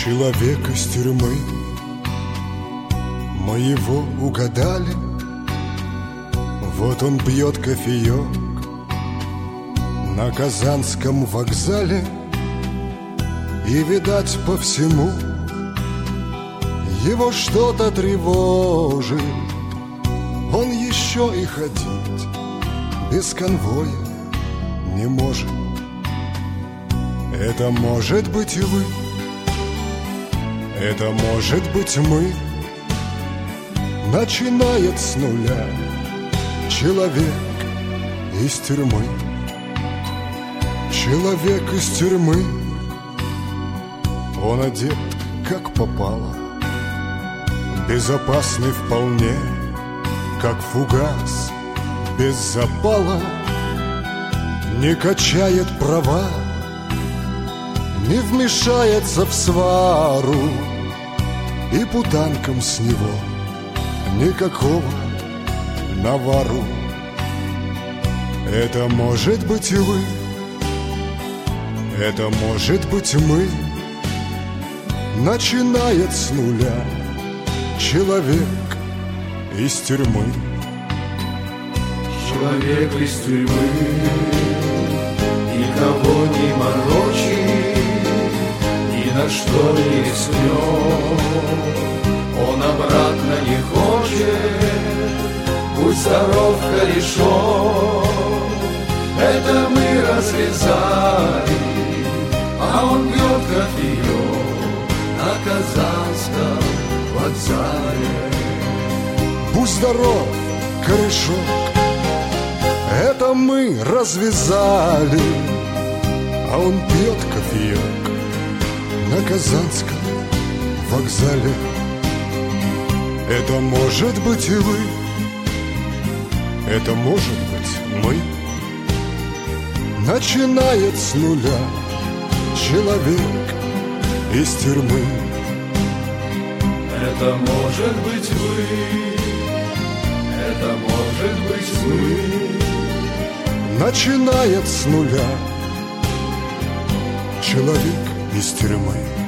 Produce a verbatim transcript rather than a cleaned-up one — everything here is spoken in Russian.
Человек из тюрьмы, мы его угадали. Вот он пьет кофеек на Казанском вокзале. И, видать, по всему его что-то тревожит. Он еще и ходить без конвоя не может. Это может быть и вы, это может быть мы. Начинает с нуля человек из тюрьмы. Человек из тюрьмы. Он одет как попало, безопасный вполне, как фугас без запала. Не качает права, не вмешается в свару, и путанкам с него никакого навару. Это может быть и вы, это может быть мы. Начинает с нуля человек из тюрьмы. Человек из тюрьмы никого не морочит, ни на что не рискнет. Он обратно не хочет, будь здоров, корешок. Это мы развязали, а он пьет кофеек на Казанском вокзале. Будь здоров, корешок. Это мы развязали, а он пьет кофеек на Казанском вокзале. Это может быть и вы, это может быть мы. Начинает с нуля человек из тюрьмы. Это может быть вы, это может быть мы. Начинает с нуля человек из тюрьмы.